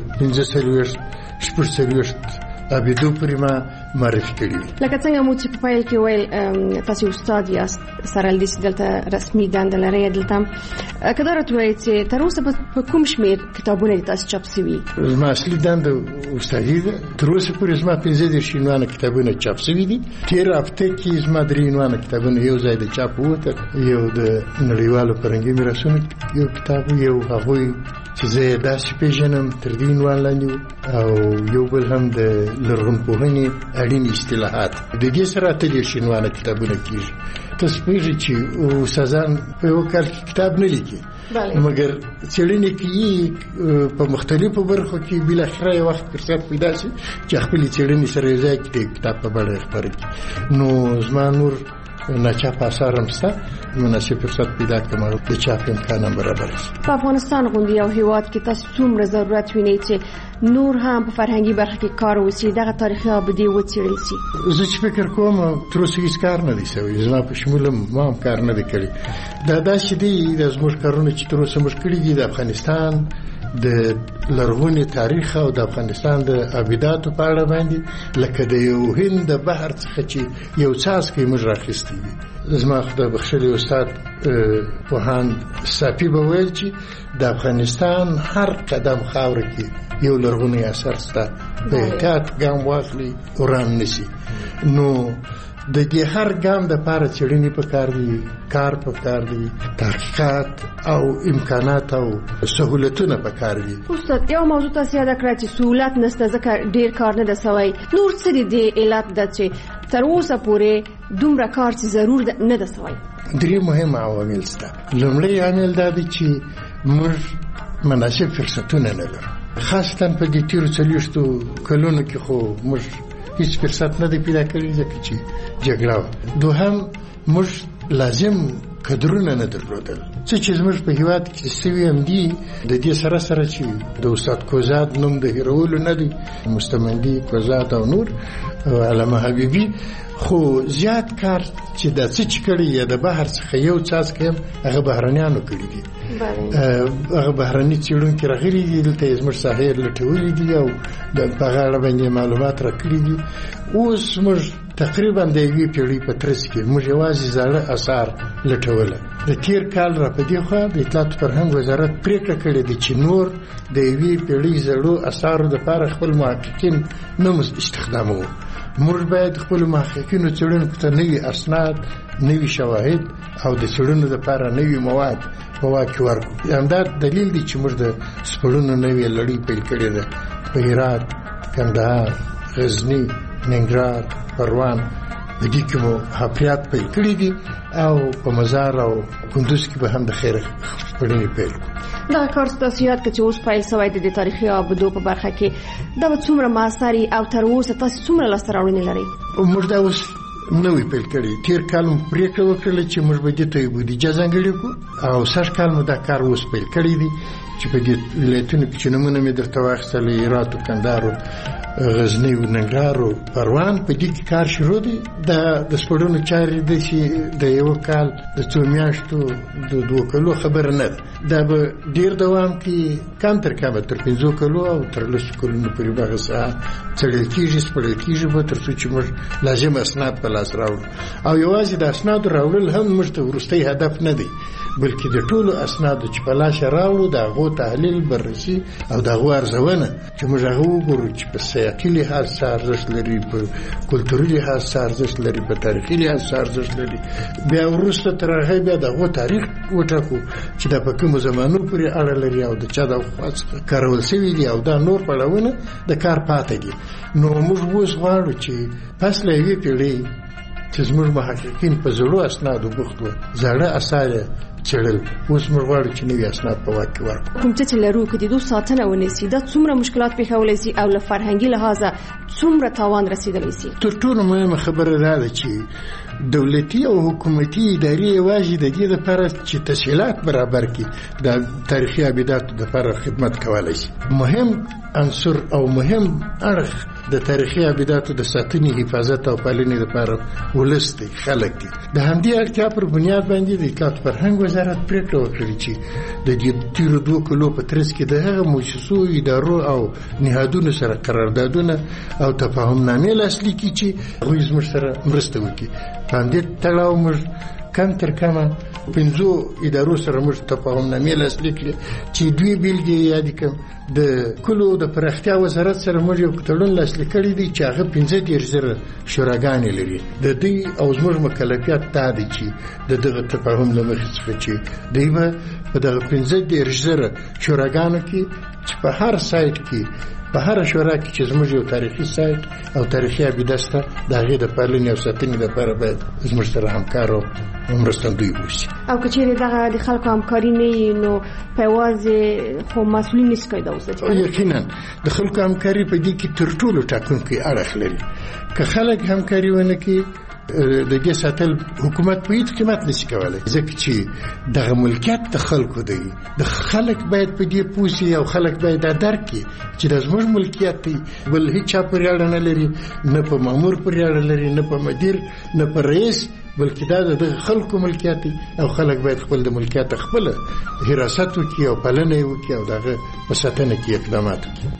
45 ابیدو پرې ما معرفي کړي. لکه څنګه مو چې په پیل کې ویل تاسو استاد یاست، سره لدې چې دلته رسمي دنده لرئ دلته، که دا راته ووایئ چې تر اوسه په کوم شمېر کتابونه دي تاسو چاپ سوي؟ زما اصلي دنده استادي ده. تر اوسه پورې زما 15 عنوانه کتابونه چاپ سوي دي. تېره هفته کې زما 3 عنوانه کتابونه یو ځای د چاپ ووتل. یو د نړیوالو فرهنګي میراثونو یو کتاب، یو هغوی چې زه یې داسې پېژنم تر دې عنوان لاندې، او یو بل هم د لرغونپوهنې اړین اصطلاحات. د دې سره 30 عنوانه کتابونه کېږي. تاسو پوهېږئ چې استادان په یو کال کې کتاب نه لیکي، مګر څېړنې کوي په مختلفو برخو کې، بالاخره یو وخت فرصت پیدا شي چې خپلې څېړنې سره یو ځای کړي، کتاب په بڼه یې خپاره کړي. نو زما نور ناچاپ اثار هم شته، مناسب فرصت پیدا کړم او د چاپ امکان هم برابر شي. په افغانستان غوندې یو هېواد کې تاسو څومره ضرورت وینئ چې نور هم په فرهنګي برخه کې کار وشي، دغه تاریخي ابدې وڅېړل شي؟ زه چې فکر کوم تر اوسه هېڅ کار نه دی شوی، زما په شمول ما هم کار نه دی کړی. دا داسې دی د زموږ کارونه چې تر اوسه موږ کړي دي د افغانستان د لرغوني تاریخ او د افغانستان د ابداتو په اړه باندې، لکه د یو هند د بحر څخه چې یو څاڅکی موږ راخیستی وي. زما خدای بخښلی استاد پوهاند صافي به ویل چې د افغانستان هر قدم خاوره کې یو لرغونی اثر شته، د احتیاط ګام واخلي وران نشي. نو د دې هر ګام د پاره څېړنې پکار دي، کار پکار دي، تحقیقات او امکانات او سهولتونه پکار دي. استاد یو موضوع تاسو یاد کړئ چې سهولت نشته ځکه ډیر کار نه ده سوی. نور څه دي علت ده چې تر اوسه پورې دومره کار چې ضرور نه ده سوی؟ 3 مهم عوامل شته. لومړی عامل دا دی چې موږ مناسب فرصتونه نه لرو، خاصتا په دې تیرو 40 کلونو کې خو موږ هیڅ فرصت نه دی پیدا کړی ځکه چې جګړه وه. دوهم موږ لازم کدرونه نه درلودل، څه چې زموږ په هېواد کې سوي هم دي. د دې سره سره چې د استاد کوزاد نوم د هېرولو نه دی، مستمندي کوزاد او نور علامه حبیبي، خو زیات کار چې دا څه چې کړی یا د بهر څخه یو څاڅکی هم هغه بهرنیانو کړي دي. هغه بهرني څېړونکي راغلي دي دلته یې زموږ ساحې لټولي دي او په هغه اړه باندې معلومات راکړي دي. اوس موږ تقریبا د یوې پیړۍ په ترڅ کې موږ یوازې زاړه اثار لټوله. د تیر کال را په دې خوا د اطلاعات فرهنګ وزارت پریکړه کړې ده چې نور د یوې پیړۍ زړو اثارو دپاره خپل محققین نه استخداموو. موږ باید خپل محققینو څېړونکو ته نوي اسناد، نوي شواهد او د څېړنو دپاره نوي مواد په واک کې ورکړو. همدا دلیل دی چې موږ د سپړنو نوې لړۍ پیل کړې ده په هرات، کندهار، غزني، ننګرهار، پروان. د دې کې مو حفریات پیل کړي دي او په مزار او کندوز کې به هم د خیر خپرونې پیل کړو. دغه کار ستاسو یاد که چې اوس پیل سوی د تاریخي ابدو په برخه کې دا به څومره مؤثري او تر اوسه تاسو څومره لاسته راوړنې لرئ؟ موږ دا اوس نوی پیل کړی. تیر کال مو پریکړه وکړله چې موږ به دې ته یو بودیجه ځانګړې کړو او سږ کال مو دا کار اوس پیل کړی دی چې په دې ولایتونو کې چې نومونه مې درته واخیستل، هرات و کندهار و غزني و ننګرهار و پروان، په دې کې کار شروع دی. د سپړنو چارې د چې د یو کال د 2 میاشتو د 2 کلو خبره نه ده. دا به ډیر دوام کې کم تر کمه تر 5 کلو او تر 10 کلونو پورې به هغه څه څېړل کېږي، سپړل کېږي به تر څو چې موږ لازم اسناد په لاس راوړو. او یوازې د اسنادو راوړل هم موږ ته وروستی هدف نه دی. بلکې د ټولو اسنادو چې په لاس راوړو د هغو تحلیل بررسي او د هغو ارزونه چې موږ هغه وګورو چې په سیاقي لحاظ څه ارزښت لري، په کلتوري لحاظ څه ارزښت لري، په تاریخي لحاظ څه ارزښت لري. بیا وروسته تر هغه بیا د هغو تاریخ وټاکو چې دا په کومو زمانو پورې اړه لري او د چا د خوا څخه کارول شوي دي او دا نور پړاوونه د کار پاتې دي. نو موږ اوس غواړو چې پس له یوې پیړۍ چې زموږ محققین په زړو اسنادو بوخت وو، زاړه اثار څېړل، اوس موږ غواړو چې نوي اسناد په واک کې ورکړو. کوم چې لرو که د دوی ساتنه ونیسي دا څومره مشکلات پېښولی شي او له فرهنګي لحاظه څومره تاوان رسېدلی شي؟ تر ټولو مهمه خبره دا ده چې دولتي او حکومتي ادارې یوازې د دې لپاره چې تسهیلات برابر کړي د تاریخي ابداتو لپاره خدمت کولی شي. مهم عنصر او مهم اړخ د تاریخي ابداتو د ساتنې، حفاظت او پالنې لپاره ولس دی، خلک دي. د همدې اړتیا پر بنیاد باندې د اطلاعات فرهنګ وزارت پرېکړه وکړه چې د دې تیرو 2 کلو په ترڅ کې د هغه مؤسسو، ادارو او نهادونو سره قراردادونه او تفاهمنامې لاسلیک کړي چې هغوی زموږ سره مرسته وکړي. په همدې تړاو موږ کم تر کمه 5 ادارو سره موږ تفاهمنامې لاسلیک کړې چې 2 بیلګې یادې کړم. د کلو د پراختیا وزارت سره موږ یو تړون لاسلیک کړی دی چې هغه 15,000 شوراګانې لري. د دوی او زموږ مکلفیت دا دی چې د دغه تفاهم له مخې څخه چې دوی به په دغه 15,000 شوراګانو کې چې په هر سایت کې، په هر شورا کې چې زموږ یو تاریخي سایت او تاریخي ابیده شته، د هغې د پالنې او ساتنې لپاره باید زموږ سره همکار او مرستندوی واوسي. او که چیرې دغه د خلکو همکاري نه وي نو په یوازې خو مسؤلین نشي کولی دا وساتي؟ یقینا د خلکو همکاري په دې کې تر ټولو ټاکونکی اړخ لري. که خلک همکاري ونه کړي د دې ساتل حکومت په هیڅ قیمت نشي کولی، ځکه چې دغه ملکیت د خلکو دی. د خلک باید په دې پوه شي او خلک باید دا درک کړي چې دا زموږ ملکیت دی، بل هیڅ چا پورې اړه نه لري، نه په مامور پورې اړه لري، نه په مدیر، نه په رئیس، بلکې دا د خلکو ملکیت دی او خلک باید خپل د ملکیت خپله حراست وکړي او پالنه یې وکړي او دغه په ساتنه کې اقدامات وکړي.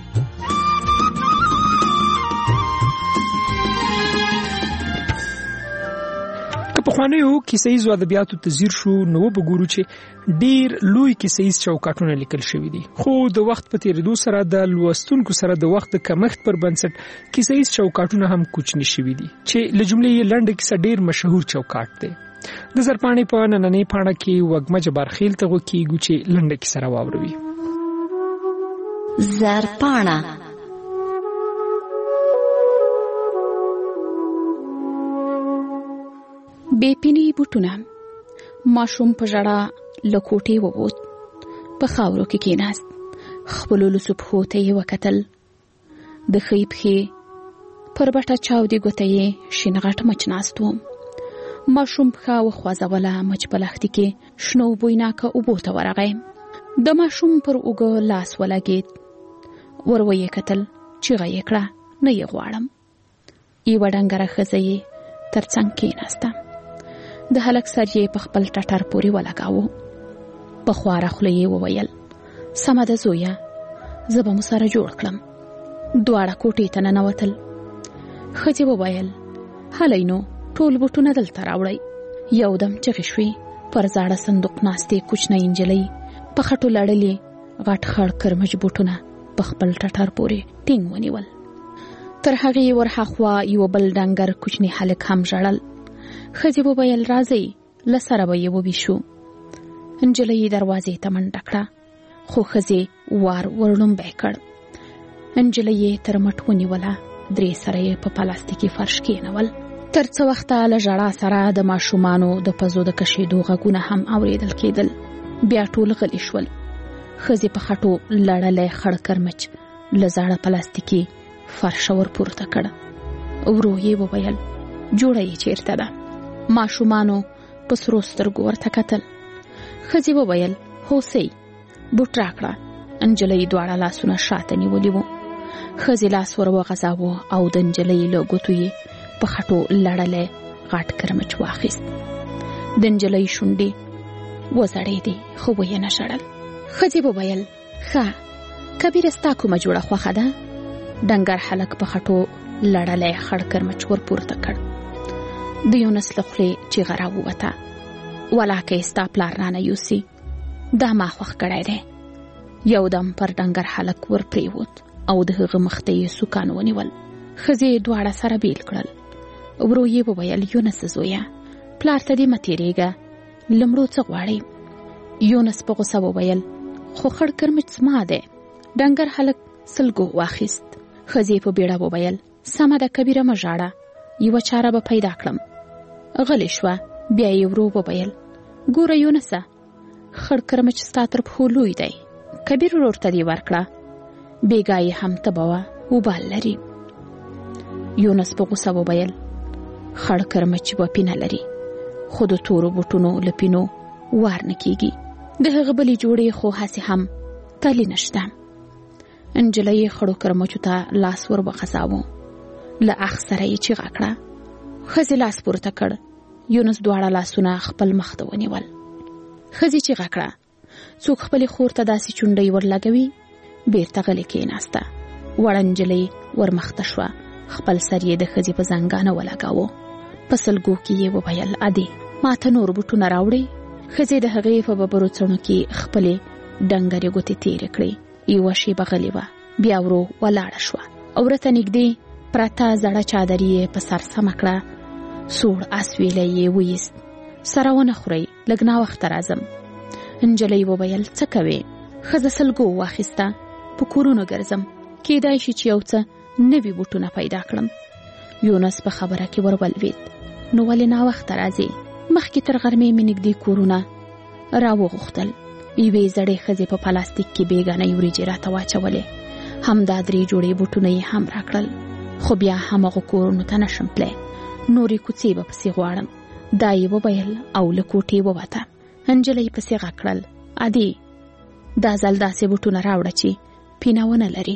پخوانیو کیسه ییزو ادبیاتو ته ځیر شو نو وګورو چې ډیر لوی کیسه ییز چوکاټونه لیکل شوي دي، خو د وخت په تیریدو سره د لوستونکو سره د وخت د کمښت پر بنسټ کیسه ییز چوکاټونه هم کوچني شوي دي چې له جملې یې لنډه کیسه ډیر مشهور چوکاټ دی. د زرپاڼې په نننۍ پاڼه کې وږمه جبارخیل ته وکیږو چې لنډه کیسه راوړوي. زرپاڼه بے پینی بوټونه. ماشوم په ژړا له کوټې ووت، په خاورو کې کېناست، خپلو لوڅو پښو ته یې وکتل. د ښۍ پښې پر بټه چاودې ګوته یې شین غټ مچ ناست و. ماشوم پښه وخوځوله، مچ په لښتې کې شنو بویناکه اوبو ته ورغی. د ماشوم پر اوږه لاس ولګېد، ور ویې کتل، چیغه یې کړه، نه یې غواړم. یوه ډنګره ښځه یې تر څنګ کېناسته. د هلک سر یې په خپل ټټر پورې ولګاوه. په خواره خوله یې وویل، سمه ده زویه، زه به مو سره جوړ کړم. دواړه کوټې ته ننوتل. ښځې وویل، هلئ نو ټول بوټونه دلته راوړئ. یودم چغې شوې. پر زاړه صندوق ناستې کوچنۍ نجلۍ په خټو لړلې غټ خړ کرمچ بوټونه په خپل ټټر پورې ټینګ ونیول. تر هغې ورهاخوا یو بل ډنګر کوچنی هلک هم ژړل. ښځې وویل، راځئ، له سره به یې وویشو. نجلۍ دروازې ته منډه کړه، خو ښځې وار ورلومبی کړ. نجلۍ یې تر مټ ونیوله، درې سره یې په پلاستیکي فرش کېنول. تر څه وخته له ژړا سره د ماشومانو د پزو د کشېدو غږونه هم اوریدل کېدل. بیا ټول غلي شول. ښځې په خټو لړلی خړ کرمچ له زاړه پلاستیکي فرشه ور پورته کړ. ورو یې وویل، جوړه یې چیرته ده؟ ماشومانو په سرو سترګو ورته کتل. ښځې وویل، هوسۍ، بوټ راکړه. نجلۍ دواړه لاسونه شاته نیولي وو. ښځې لاس ور وغځاوه او د نجلۍ له ګوتو یې په خټو لړلی غټ کرمچ واخیست. د نجلۍ شونډې وزړېدې، خو ویې نه ژړل. ښځې وویل، ښه، کبیره ستا کومه جوړه خوښه ده؟ ډنګر هلک په خټو لړلی خړ کرمچ ور پورته کړ. د یونس له خولې چیغه راووته، ولاکه ستا پلار رانه یوسي دا ما خوښ کړی دی. یو دم پر ډنګر هلک ور پریوت او د هغه مخ ته یې سوکان ونیول. ښځې دواړه سره بیل کړل. ورو یې وویل یونس زویه پلار ته دې مه تېرېږه، له مړو څه غواړې؟ یونس په غوسه وویل خو خړ کرمچ زما دی. ډنګر هلک سلګو واخیست. ښځې په بیړه وویل سمه ده کبیره مه ژاړه، یوه چاره به پیدا کړم. غلې شوه. بیا یې ورو وویل ګوره یونسه خړ کرمچ ستا تر پښو لوی دی، کبیر ورور ته دې ورکړه، بېګا یې هم تبه وه وبال لري. یونس په غوسه وویل خړ کرمچ وپینه لري خو د تورو بوټونو له پینو وار نه کېږي. د هغه بلې جوړې خو هسې هم تلی نشته. نجلۍ خړو کرمچو ته لاس ور وغځاوه. له اخ سره یې چیغه کړه. ښځې لاس پورته کړ. یونس دواړه لاسونه خپل مخ ته ونیول. ښځې چیغه کړه څوک خپلې خور ته داسې چونډۍ ورلګوي؟ بیرته غلې کېناسته. وړه نجلۍ ورمخته شوه. خپل سر یې د ښځې په زنګانه ولګاوه. په سلګو کې یې وویل ادې ما ته نور بوټونه راوړئ. ښځې د هغې په ببرو څڼو کې خپلې ډنګرې ګوتې تېرې کړې. یوه شېبه غلې وه. بیا ورو ولاړه شوه. ورته نږدې پرته زړه چادر یې په سر سمه کړه. سوړ اسویلی یې ویست. سره ونه خورئ لږ ناوخته راځم. نجلۍ وویل څه کوې؟ ښځه سلګو واخیسته. په کورونو ګرځم، کېدای شي چې یو څه نوي بوټونه پیدا کړم. یونس په خبره کې ورولوید. نو ولې ناوخته راځې؟ مخکې تر غرمې مې نږدې کورونه راوغوښتل. یوې زړې ښځې په پلاستیک کې بېګانۍ وریجې راته واچولې. همدا 3 جوړې بوټونه یې هم راکړل. خو بیا همغو کورونو ته نشم تللی، نورې کوڅې به پسې غواړم. دا یې وویل او له کوټې ووته. نجلۍ پسې غږ کړل ادې دا ځل داسې بوټونه راوړه چې پینه ونه لري.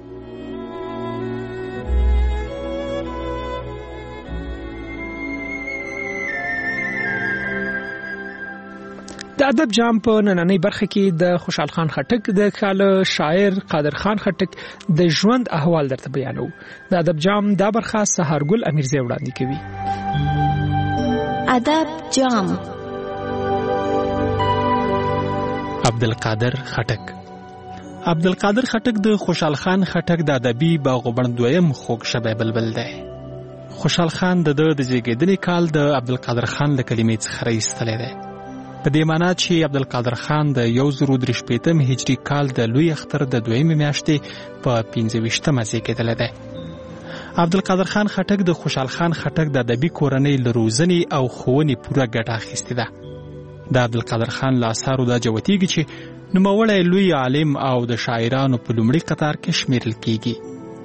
د ادب جام په نننۍ برخه کې د خوشحال خان خټک د خاله شاعر قادر خان خټک د ژوند احوال درته بیانو. د ادب جام دا برخه سهارګل امیرزی وړاندې کوي. ادب جام. عبدالقادر خټک. عبدالقادر خټک د خوشحال خان خټک د ادبي باغوبڼ دویم خوږ شبی بلبل دی. خوشحال خان د زیږیدنې کال د عبدالقادر خان له کلمې څخه راایستلی دی. په دې معنا چې عبدالقادر خان د 1023 هجري کال د لوی اختر د 2مې میاشتې په 25مه زیږیدلی دی. عبدالقادر خان خټک د خوشحال خان خټک د ادبي کورنۍ له روزنې او ښوونې پوره ګټه اخیستې ده. د عبدالقادر خان له اثارو دا جوتېږي چې نوموړی لوی عالم او د شاعرانو په لومړي قطار کې شمیرل کېږي.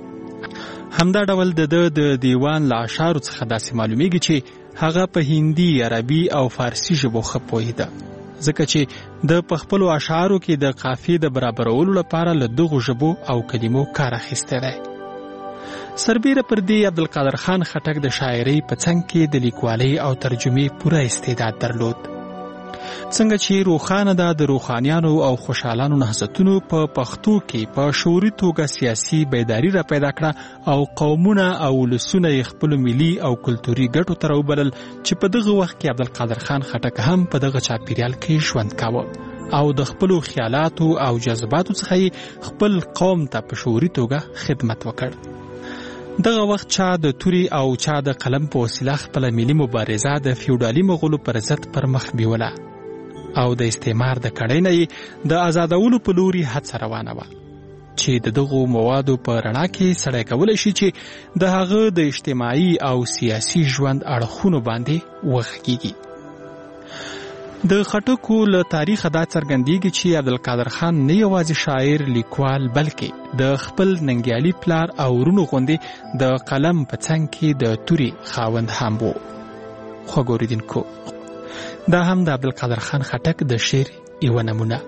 همدا ډول د دیوان له اشعارو څخه داسې معلومیږي چې هغه په هندي، عربي او فارسي ژبو ښه پوهېده، ځکه چې د په خپلو اشعارو کې د قافیې د برابرولو لپاره له دغو ژبو او کلمو کار اخیستی دی. سربیره پر دې عبدالقادر خان خټک د شاعرۍ په څنګ کې د لیکوالۍ او ترجمې پوره استعداد درلود. څنګه چې روښانه ده د روښانیانو او خوشحالانو نهضتونو په پښتو کې په شعوري توګه سیاسي بیداري را پیدا کړه او قومونه او ولسونه یې خپلو ملي او کلتوري ګټو ته راوبلل چې په دغه وخت کې عبدالقادر خان خټک هم په دغه چاپیریال کې ژوند کاوه او د خپلو خیالاتو او جذباتو څخه یې خپل قوم ته په شعوري توګه خدمت وکړ. دغه وخت چا د توري او چا د قلم په وسیله خپله ملي مبارزه د فیوډالي مغولو پر ضد پر مخ بیوله او د استعمار د کړۍ نه د آزادولو په لوري هڅه روانه وه چې د دغو موادو په رڼا کې سړی کولی شي چې د هغه د اجتماعي او سیاسي ژوند اړخونو باندې وغږیږي. د خټکو له تاریخه دا څرګندېږي چې عبدالقادر خان نه یوازې شاعر، لیکوال، بلکې د خپل ننګیالي پلار او ورونو غوندې د قلم په څنګ کې د توري خاوند هم و. خوږ اورېدونکو، دا هم د عبدالقادر خان خټک د شعر یوه نمونه.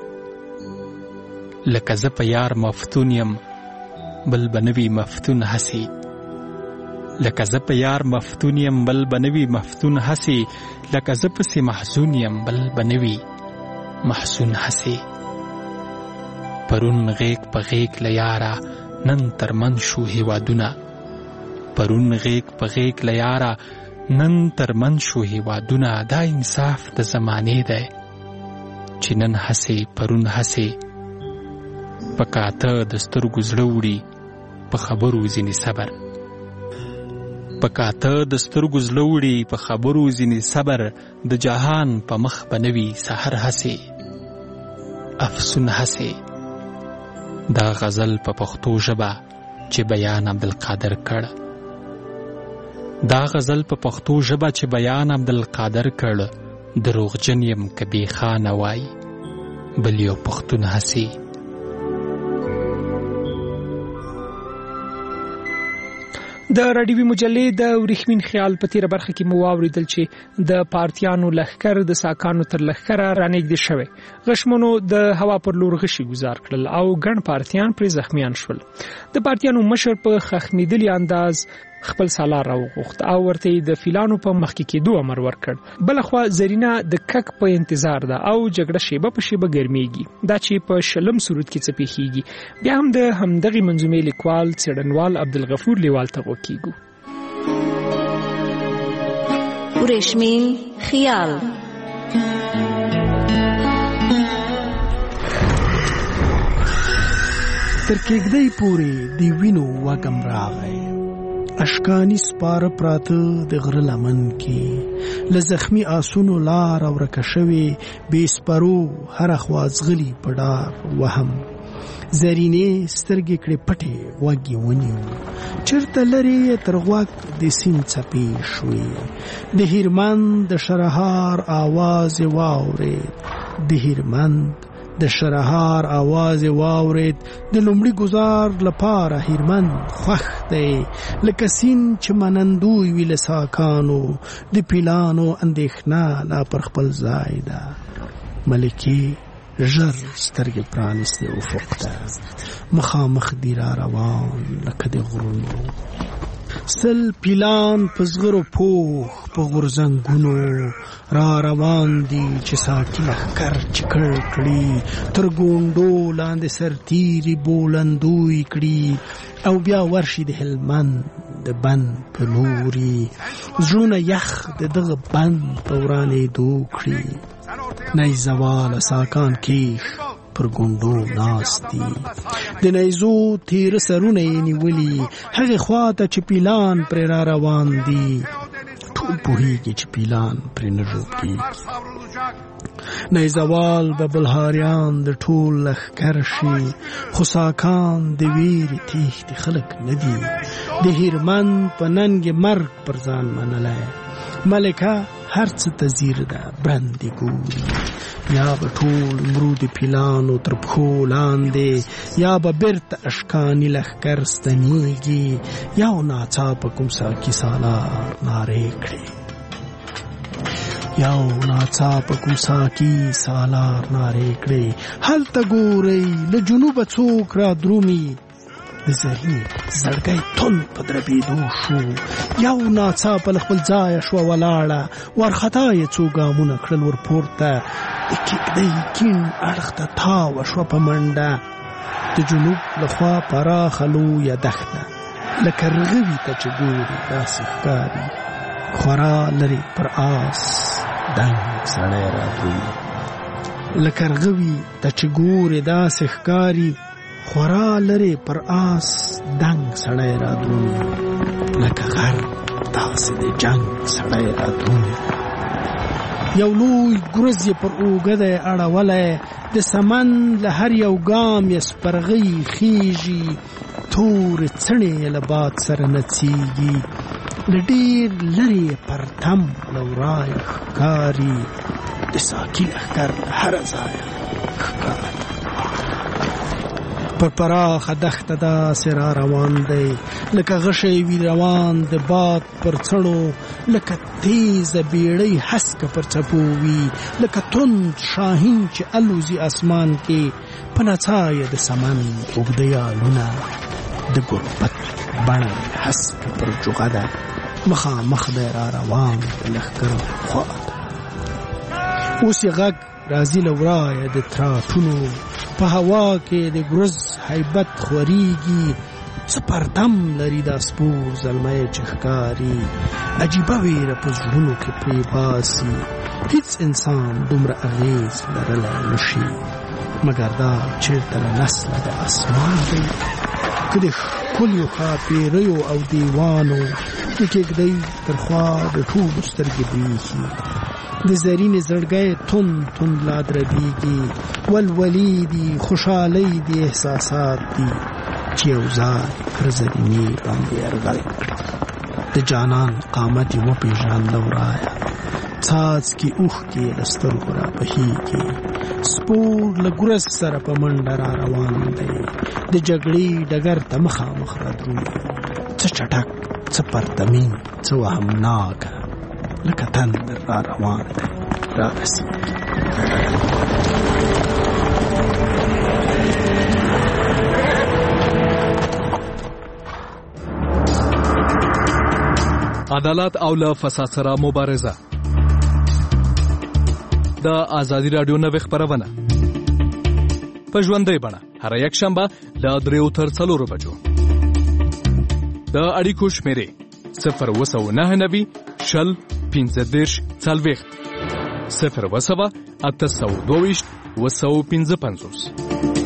لکه زه په یار مفتون یم بل به نه وي مفتون هسې، لکه زه په یار مفتون یم بل به نه وي مفتون هسې، لکه زه پسې محزون یم بل به نه وي محزون هسې. پرون غیږ په غیږ له یاره نن ترمن شو هیوادونه، پرون غیږ په غیږ له یاره نن ترمن شو هیوادونه دا انصاف د زمانې دی چې نن هسې پرون هسې په کاته د سترګو زړه وړي په خبرو ځینې صبر په کاته د سترګو زړه وړي په خبرو ځینې صبر د جهان په مخ به نوي سحر هسې افسون هسې دا غزل په پښتو ژبه چې بیان عبدالقادر کړ دا غزل په پښتو ژبه چې بیان عبدالقادر کړ دروغجن یم که بې خانه وای بل یو پښتون هسې د راډیوي مجلې د ورېښمین خیال په تیره برخه کې مو واورېدل چې د پارتیانو لښکر د ساکانو تر لښکره رانږدې شوی غشمنو د هوا پر لور غشي ګزار کړل او ګڼ پارتیان پرې زخمیان شول د پارتیانو مشر په خښمېدلي انداز خپل سالار راوغوښت او ورته د فیلانو په مخکې کېدو امر ورکړ بلخوا زرینا د کک په انتظار ده او جګړه شیبه په شیبه ګرمیږي دا چې په شلم سرود کې څه پیښیږي بیا هم د همدغې منظومې لیکوال څېړنوال عبدالغفور لیوال ته غوږ کېږو ورېښمین خیال تر کېږدۍ پورې د وینو وږم راغی اشکانی سپاره پراته د غره لمن کې له زخمي آسونو لار ورکه شوې بې سپرو هره خوا ځغلي په ډار وهم زرینې سترګې کړې پټې غوږ یې ونیو چېرته لرې تر غوږ د سیند څپې شوې د هیرمند د شرهار آواز یې واورېد د هیرمند د شرهار آواز واورید د لومړي گزار لپاره هیرمند خوښ دی لکه سیند چې منندوی وي له ساکانو د پیلانو اندېښنه لا پر خپل ځای ده ملکې ژر سترګې پرانیستې افق ته مخامخ دی را روان لکه د غرونو سل پیلان په زغرو پوخ په غورځنګونو را روان دي چې ساکي لښکر چې کړ کړي تر ګونډو لاندې سرتیري بولندوی کړي او بیا ورشي د هلمند د بند په لوري زړونه یخ د دغه بند په ورانېدو کړي نیزواله ساکان کیښ پر ګونډو ناست دي د نیزو تیره سرونه یې نیولي هغې خواته چې پیلان پرې را روان دي ټول پوهېږي چې پیلان پرې نه ژوب کېږي نیزوال به بلهاریان د ټول لښکر شي خو ساکان د ویرې تېښتې خلک نه دي د هیرمند په ننګ مرګ پر ځان منلی ملکه هر څه ته ځیر ده برندې ګوري یا به ټول مرو د پیلانو تر پښو لاندې یا به بیرته اشکاني لښکر ستنېږي یا ناڅاپه کوم ساکي سالار نارې کړي یو ناڅاپه کوم ساکي سالار نارې کړي هلته ګورئ له جنوبه څوک را درومي د زرینې زړګی توند په دربېدو شو یو ناڅاپه له خپل ځایه شوه ولاړه وارخطا یې څو ګامونه کړل ورپورته د کېږدۍ کیڼ اړخ ته تاوه شوه په منډه د جنوب لخوا پراخه لویه دښته لکه رغوي ته چې ګوري داسې ښکاري خورا لرې پر آس دنګ سړی رادرومي لکه رغوي ته چې ګوري داسې ښکاري خورا لرې پر آس دنګ سړی رادرومي لکه غر داسې د جنګ سړی رادرومي یو لوی ګرز یې پر اوږه دی اړولی د سمن له هر یو ګام یې سپرغۍ خیږي تورې څڼې یې له باد سره نڅېږي له ډېر لرې پرتم له ورایه ښکاري د ساکي لښکر له هره ځایه ښکاري پر پراخه دښته داسې را روان دی لکه غشی وي روان د باد پر څڼو لکه تیزه بیړۍ هسکه پر څپو وي لکه توند شاهین چې الوزي اسمان کې په نڅا یې د سمن اوږده یالونه د ګربت بڼه هسکه پر جوغه ده مخامخ دی را روان د لښکر خواته اوس یې غږ راځي له ورایه د تراټونو په هوا کې د ګرز هیبت خورېږي څه پردم لري دا سپور زلمی چې ښکاري عجیبه ویره په زړونو کې پرې باسي هیڅ انسان دومره اغیز لرلی نشي مګر دا چېرته له نسله د اسمان دی که د ښکلیو ښاپېریو او دیوانو د کېږدۍ تر خوا د ټولو سترګې بریښي د زرینې زړګی توند توند لا دربیږي ولولې دي خوشحالۍ دي احساسات دي چې یو ځای پر زرینې باندې یرغل کړي د جانان قامت یې وپېژانده ورایه څاڅکي اوښکې له سترګو رابهیږي سپور له ګرز سره په منډه را روان دی د جګړې ډګر ته مخامخ را درومي څه چټک څه پرتمین څه وهمناکه لکه تندر را روان دی را رسیږي عدالت او له فساد سره مبارزه د آزادی رادیو نوې خبرونه په ژوندۍ بڼه هر یک شنبه له 3 تر 4 بجو د اړیکو شمیرې 02990 شل 15 40 0 822 255